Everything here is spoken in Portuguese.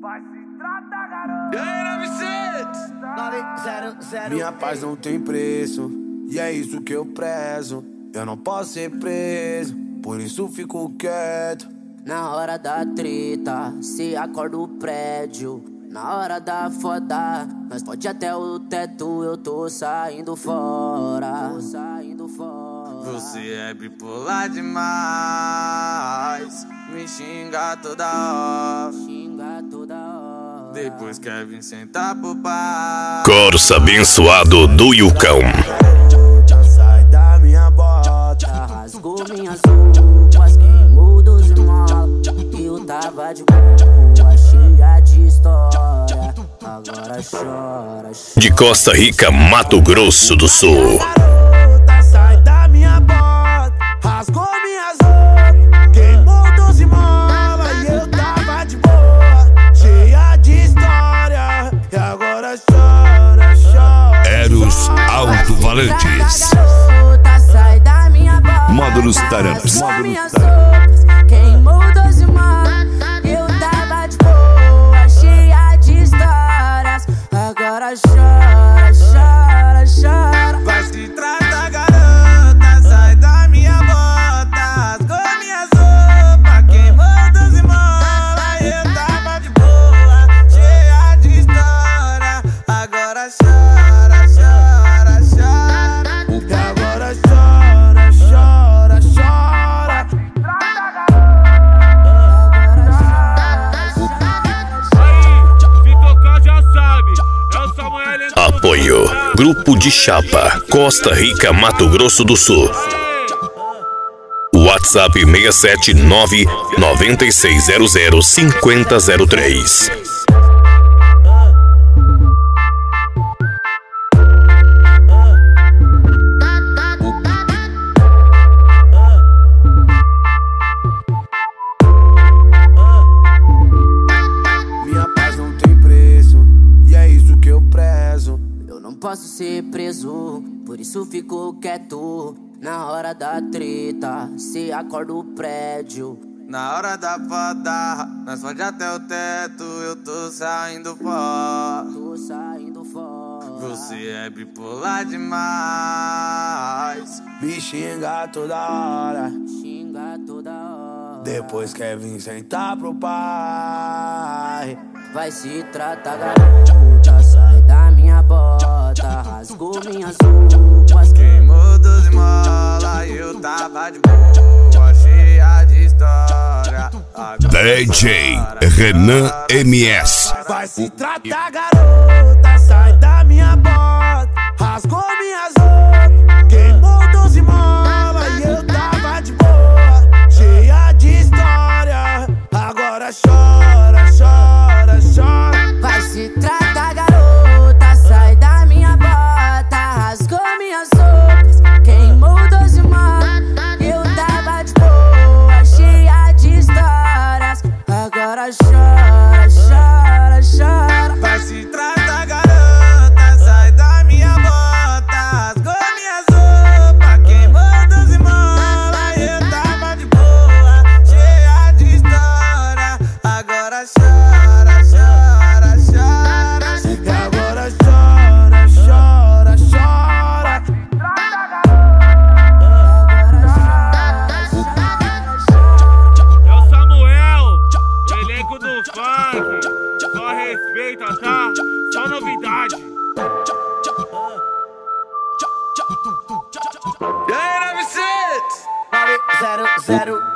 Vai se tratar, garoto. E aí, 900. Minha paz não tem preço, e é isso que eu prezo. Eu não posso ser preso, por isso fico quieto. Na hora da treta, se acorda o prédio. Na hora da foda, nós pode até o teto. Eu tô saindo fora. Você é bipolar demais, me xinga toda hora. Depois quer vir sentar pro pai. Corsa abençoado do Yucão. Sai da minha bota. Rasgou minhas roupas, queimou 12 molas. Eu tava de boa, cheia de história. Agora chora. De Costa Rica, Mato Grosso do Sul. Garota, sai da minha bota. Rasgou minhas roupas, queimou 12 molas. E eu tava de boa, cheia de história. E agora chora, chora. Eros Alto-Valantes. Sai da minha bota. Módulos Taranas. Queimou 12 molas. Eu tava de boa, cheia de histórias. Agora chora, chora, chora. Vai se tratar, garota, sai da minha bota. Rasgou minhas roupas, queimou 12 molas. Eu tava de boa, cheia de história. Agora chora, chora, chora. E agora chora, chora, chora. Se tocar já sabe. É o Samuel. Apoio. Grupo de Chapa, Costa Rica, Mato Grosso do Sul. WhatsApp 679 9600 5003. Minha paz não tem preço, e é isso que eu prezo. Eu não posso ser preso, por isso fico quieto. Na hora da treta, se acorda o prédio. Na hora da foda, nós pode até o teto. Eu tô saindo fora. Você é bipolar demais. Me xinga toda hora, depois quer vir sentar pro pai. Vai se tratar, garota, sai da minha bota. Rasgou minhas roupas, Queimou 12 molas e eu tava de boa, cheia de história. DJ Renan MS. Vai se tratar, garota, sai da minha bota. Rasgou minhas roupas, queimou 12 molas. E eu tava de boa, cheia de história. Agora chora, chora, chora. vai se tratar, garota, sai da minha bota. Rasgou minhas roupas, queimou 12 molas. Eu tava de boa, cheia de histórias. Agora chora, chora, chora. Vai se tratar, garota, sai da minha bota. Rasgou minhas roupas, queimou 12 molas. Eu tava de boa, cheia de história. Agora chora, chora, chora. E agora chora, chora, chora. É o Samuel, elenco do funk. Só respeita, tá? Só novidade. E aí, 900? 900.